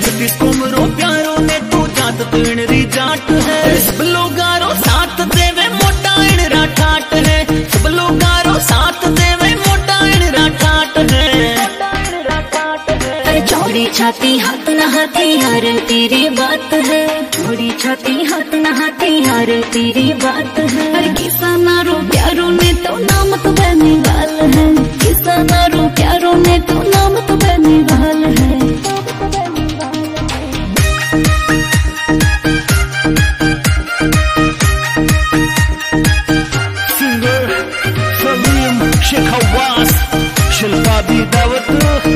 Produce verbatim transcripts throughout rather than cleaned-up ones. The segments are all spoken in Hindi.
छत्तीस कोमरो प्यारो ने तू जात तणरी जाट है। सब लोगारो साथ देवे मोटा इणरा ठाट है। सब लोगारो साथ देवे मोटा इणरा ठाट है। चौड़ी छाती हाथ न हथियार तेरी बात है। चौड़ी छाती हाथ न हथियार तेरी बात है। अरे किसानारो प्यारो ने तो नाम तो बेनीवाल है। किसानारो प्यारो ने तो नाम तो बेनीवाल है। सिंगर सलीम शेख हवास शिल्पा दी दावत।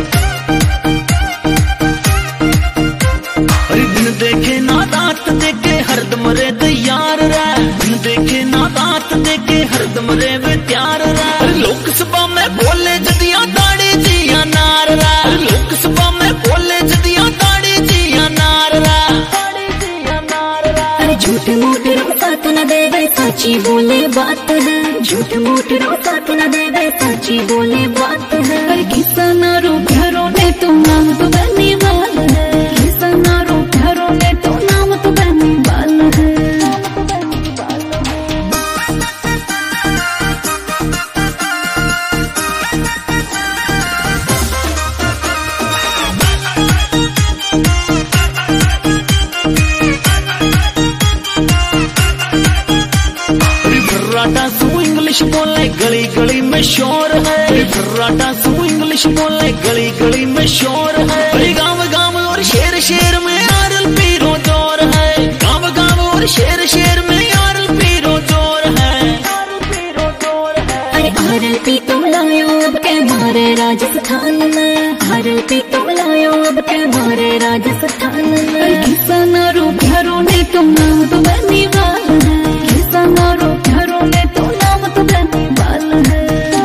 देखे ना दांत देखे हरदम रे तैयार रे। देखे ना दांत देखे हरदम रे वे त्यार रे। लोकसभा में बोले जदिया दाड़ी जिया नार रे। लोकसभा में बोले जदिया दाड़ी जिया नार रे। अरे झूठ मूठ रो साथ न देवे सच्ची बोले बात है। झूठ मूठ रो साथ न देवे सच्ची बोले बात है। अरे किसानारो प्यारो ने तो नाम तो बेनीवाल है। किसानारो प्यारो ने तो नाम तो बेनीवाल है। फर्राटा सू इंग्लिश बोले गली गली में शोर है। फर्राटा सू इंग्लिश बोले गली गली में शोर है। गाँव गाँव और शेर शेर में आरल पीरो जोर है। गाँव गाँव और शेर शेर में आरल पीरो जोर है। अरे आरल पी तो लायो अब के मारे राजस्थान में। आरल पी तो लायो अब के मारे राजस्थान में। किसानारो प्यारो ने तो नाम तो बेनीवाल है। किसानारो प्यारो ने तो नाम तो बेनीवाल है।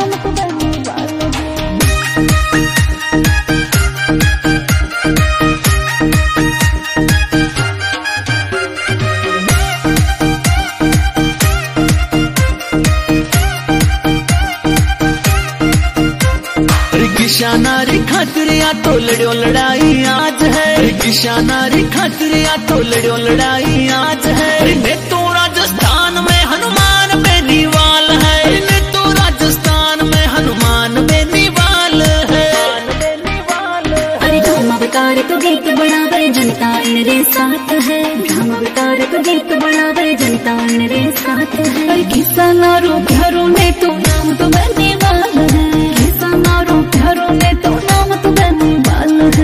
किसानारी खातिरिया तो लड़ो लड़ाई आज है। किसानारी खातिरिया तो लड़ो लड़ाई आज है। ने तो राजस्थान में हनुमान बेनीवाल है। ने तो राजस्थान में हनुमान बेनीवाल है। अरे गाँव अवतार तो गीत बढ़ावे जनता इनरे साथ है। गाँव अवतार तो गीत बढ़ावे जनता इनरे साथ है। अरे किसानारो प्यारो ने तो नाम तो बेनीवाल है। किसानारो प्यारो ने तो नाम तो बेनीवाल है।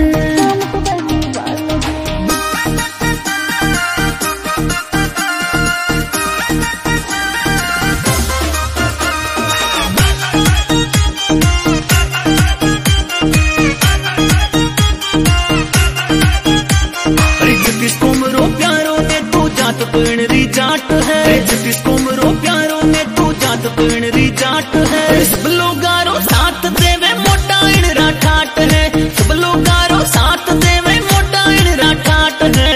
छत्तीस कोमरो प्यारो ने तू जात तणरी जाट है। छत्तीस कोमरो प्यारो ने तू जात तणरी जाट है। सब लोगारो साथ देवे मोटा इणरा ठाट है। सब लोगारो साथ देवे मोटा इणरा ठाट है।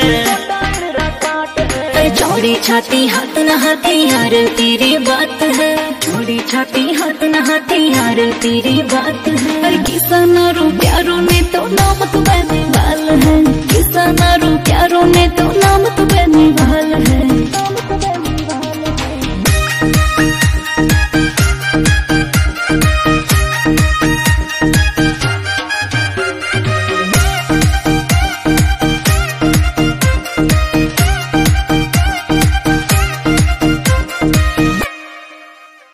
चौड़ी छाती हाथ न हथियार तेरी बात है। चौड़ी छाती हाथ न हथियार तेरी बात है। किसानारो प्यारो ने तो नाम तो बेनीवाल है।